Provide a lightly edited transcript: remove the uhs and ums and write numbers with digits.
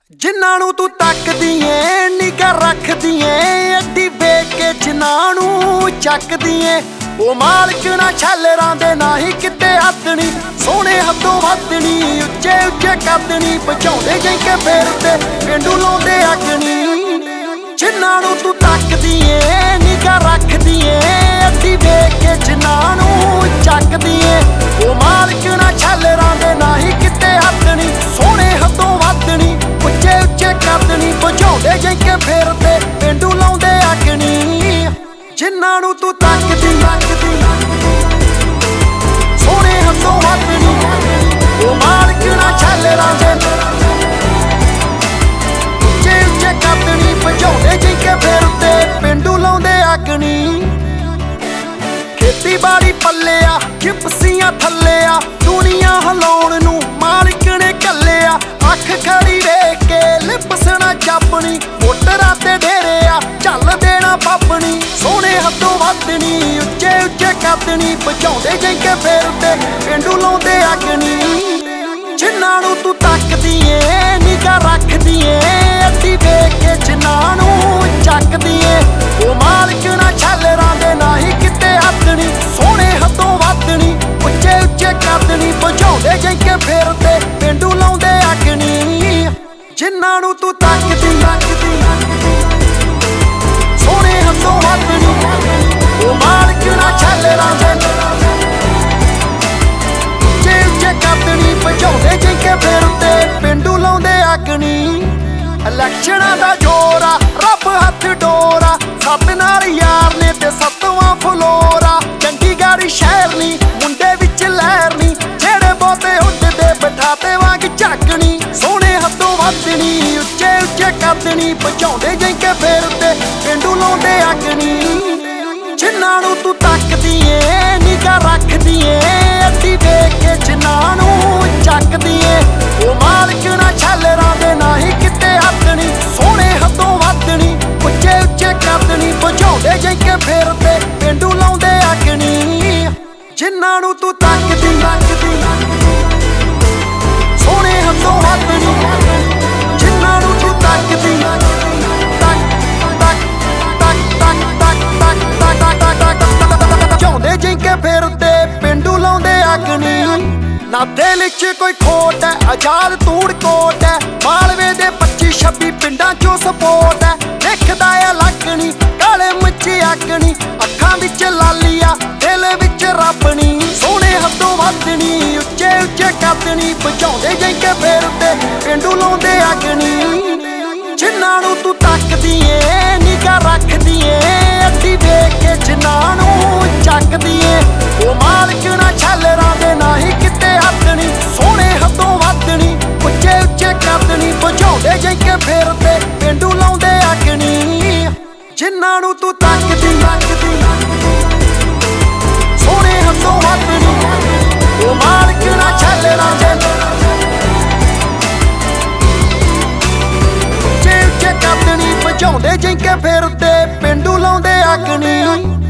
ਜਿਨ੍ਹਾਂ ਨੂੰ ਤੂੰ ਤੱਕਦੀ ਏ ਨਿਗਾ ਰੱਖਦੀ ਏ ਅੱਡੀ ਵੇਖ ਕੇ ਜਿਨ੍ਹਾਂ ਨੂੰ ਚੱਕਦੀ ਏ ਉਹ ਮਾਲਕ ਨਾ ਛੱਲਰਾਂ ਦੇ ਨਹੀਂ ਕਿਤੇ ਹੱਥਣੀ ਸੋਹਣੇ ਹੱਥੋਂ ਵੱਧਣੀ ਉੱਚੇ ਉੱਚੇ ਕੱਦਣੀ ਪਹੁੰਚਾਉਂਦੇ ਜੈਂਕੇ ਫੇਰਦੇ ਪਿੰਡੂ ਲਾਉਂਦੇ ਅਗਣੀ ਜਿਨ੍ਹਾਂ ਨੂੰ ਤੂੰ ਤੱਕਦੀ ਏ ਨਿਗਾ ਰੱਖਦੀ ਏ ਅੱਡੀ ਵੇਖ ਕੇ ਜਿਨ੍ਹਾਂ ਨੂੰ ਚੱਕਦੀ ਏ ਉਹ ਮਾਲਕ ਨਾ ਛੱਲਰਾਂ ਦੇ ਨਹੀਂ ਕਿਤੇ ਹੱਥਣੀ ਸੋਹਣੇ ਹੱਥੋਂ ਵੱਧਣੀ ਉੱਚੇ ਉੱਚੇ ਕੱਦਣੀ ਪਹੁੰਚਾਉਂਦੇ ਜੈਂਕੇ ਫੇਰਦੇ ਪਿੰਡੂ ਲਾਉਂਦੇ ਅਗਣੀ ਜਿਨ੍ਹਾਂ ਨੂੰ ਤੂੰ ਤੱਕਦੀ ਸੋਹਣੇ ਹੱਥੋਂ ਵੱਧਣੀ ਉਹ ਮਾਲਕ ਨਾ ਛੱਲਰਾਂ ਦੇ ਉੱਚੇ ਉੱਚੇ ਕੱਦਣੀ ਪਹੁੰਚਾਉਂਦੇ ਜੈਂਕੇ ਫੇਰਦੇ ਪਿੰਡੂ ਲਾਉਂਦੇ ਅਗਣੀ ਖੇਤੀਬਾੜੀ ਪੱਲਿਆ ਜਿਪਸੀਆਂ ਥੱਲਿਆ ਦੁਨੀਆ ਹਿਲਾਉਣ ਨੂੰ ਮਾਲਕ ਨੇ ਘੱਲਿਆ ਅੱਖ ਖੜੀ ਵੇਖ ਕੇ ਲਿਪਸਣਾ ਚਾਪਣੀ ਮੋਟਰਾਂ ਤੇ ਢੇਰਿਆ ਚੱਲ ਦੇਣਾ ਪਾਪਣੀ ਸੋਹਣੇ ਹੱਥੋਂ ਵੱਧਣੀ ਉੱਚੇ ਉੱਚੇ ਕੱਦਣੀ ਪਹੁੰਚਾਉਂਦੇ ਜੈਂਕੇ ਫੇਰਦੇ ਪਿੰਡੂ ਲਾਉਂਦੇ ਅਗਣੀ ਜਿਨ੍ਹਾਂ ਨੂੰ ਤੂੰ ਤੱਕਦੀ ਏ ਨਿਗਾ ਰੱਖਦੀ ਏ ਅੱਡੀ ਵੇਖ ਕੇ ਜਿਨ੍ਹਾਂ ਨੂੰ ਚੱਕਦੀ ਏ ਉਹ ਮਾਲਕ ਨਾ ਛੱਲਰਾਂ ਦੇ ਨਹੀਂ ਕਿਤੇ ਹੱਥਣੀ ਸੋਹਣੇ ਹੱਥੋਂ ਵੱਧਣੀ ਉੱਚੇ ਉੱਚੇ ਕੱਦਣੀ ਪਹੁੰਚਾਉਂਦੇ ਜੈਂਕੇ ਫੇਰਦੇ ਪਿੰਡੂ ਲਾਉਂਦੇ ਅਗਣੀ ਜਿਨ੍ਹਾਂ ਨੂੰ ਤੂੰ ਤੱਕਦੀ ਸੋਹਣੇ ਹੱਥੋਂ ਵੱਧਣੀ ਉਹ ਮਾਲਕ ਨਾ ਛੱਲਰਾਂ ਦੇ ਉੱਚੇ ਉੱਚੇ ਕੱਦਣੀ ਪਹੁੰਚਾਉਂਦੇ ਜੈਂਕੇ ਫੇਰਦੇ ਪਿੰਡੂ ਲਾਉਂਦੇ ਅਗਣੀ ਇਲੈਕਸ਼ਨਾਂ ਦਾ ਜ਼ੋਰ ਆ ਰੱਬ ਹੱਥ ਡੋਰਾ ਸੱਤ ਨਾਲ ਯਾਰ ਨੇ ਤੇ ਸੱਤਵਾਂ ਫਲੋਰਾ ਚੰਡੀਗੜ੍ਹ ਸ਼ਹਿਰ ਨੀ ਮੁੰਡੇ ਵਿੱਚ ਲਹਿਰ ਨੀ ਜਿਹੜੇ ਬਹੁਤੇ ਉੱਡਦੇ ਬਿਠਾਤੇ ਵਾਂਗ ਝਾਕਣੀ ਸੋਹਣੇ ਹੱਥੋਂ ਵੱਧਣੀ ਉੱਚੇ ਉੱਚੇ ਕੱਦਣੀ ਪਹੁੰਚਾਉਂਦੇ ਜੈਂਕੇ ਫੇਰਦੇ ਪਿੰਡੂ ਲਾਉਂਦੇ ਅਗਣੀ ਜਿਨ੍ਹਾਂ ਨੂੰ ਤੂੰ ਤੱਕਦੀ ਏ ਨਿਗਾ ਰੱਖਦੀ ਏ ਅੱਡੀ ਵੇਖ ਕੇ ਜਿਨ੍ਹਾਂ ਨੂੰ ਚੱਕਦੀ ਏ ਉਹ ਮਾਲਕ ਨਾ ਛੱਲਰਾਂ ਦੇ ਨਹੀਂ ਕਿਤੇ ਹੱਥਣੀ ਸੋਹਣੇ ਹੱਥੋਂ ਵੱਧਣੀ ਉੱਚੇ ਉੱਚੇ ਕੱਦਣੀ ਪਹੁੰਚਾਉਂਦੇ ਜੈਂਕੇ ਫੇਰਦੇ ਪਿੰਡੂ ਲਾਉਂਦੇ ਅਗਣੀ ਜਿਨ੍ਹਾਂ ਨੂੰ ਤੂੰ ਤੱਕਦੀ ਸੋਹਣੇ ਹੱਥੋਂ ਵੱਧਣੀ ਜਿਨ੍ਹਾਂ ਨੂੰ ਤੂੰ ਤੱਕਦੀ ਪਹੁੰਚਾਉਂਦੇ ਜੈਂਕੇ ਫੇਰਦੇ ਪਿੰਡੂ ਲਾਉਂਦੇ ਅਗਣੀ ਨਾ ਦਿਲ 'ਚ ਕੋਈ ਖੋਟ ਐ ਆਜ਼ਾਦ ਧੂੜ ਕੋਟ ਐ ਮਾਲਵੇ ਦੇ 25-26 ਪਿੰਡਾਂ 'ਚੋਂ ਸਪੋਰਟ ਐ ਦੇਖਦਾ ਐ ਲੱਗਣੀ ਕਾਲੇ ਮੱਚੀ ਅਗਣੀ ਅੱਖਾਂ ਵਿੱਚ ਲਾਲੀਆ ਦਿਲ ਵਿੱਚ ਰੱਬਣੀ ਸੋਹਣੇ ਹੱਥੋਂ ਵੱਧਣੀ ਉੱਚੇ ਉੱਚੇ ਕੱਦਣੀ ਪਹੁੰਚਾਉਂਦੇ ਜੈਂਕੇ ਫੇਰਦੇ ਪਿੰਡੂ ਲਾਉਂਦੇ ਅਗਣੀ ਜਿਨ੍ਹਾਂ ਨੂੰ ਤੂੰ ਤੱਕਦੀ ਏ ਨਿਗਾ ਰੱਖਦੀ ਏ ਅੱਡੀ ਵੇਖ ਕੇ ਜਿਨ੍ਹਾਂ ਨੂੰ ਚੱਕਦੀ ਏ ਉਹ ਮਾਲਕ ਨਾ ਛੱਲਰਾਂ ਦੇ ਨਹੀਂ ਕਿਤੇ ਹੱਥਣੀ ਸੋਹਣੇ ਹੱਥੋਂ ਵੱਧਣੀ ਉੱਚੇ ਉੱਚੇ ਕੱਦਣੀ ਪਹੁੰਚਾਉਂਦੇ ਜੈਂਕੇ ਫੇਰਦੇ ਪਿੰਡੂ ਲਾਉਂਦੇ ਅਗਣੀ ਜਿਨ੍ਹਾਂ ਨੂੰ ਤੂੰ ਤੱਕਦੀ ਸੋਹਣੇ ਹੱਥੋਂ ਵੱਧਣੀ ਉਹ ਮਾਲਕ ਨਾ ਛੱਲਰਾਂ ਦੇ ਉੱਚੇ ਉੱਚੇ ਕੱਦਣੀ ਪਹੁੰਚਾਉਂਦੇ ਜੈਂਕੇ ਫੇਰਦੇ ਪਿੰਡੂ ਲਾਉਂਦੇ ਅਗਣੀ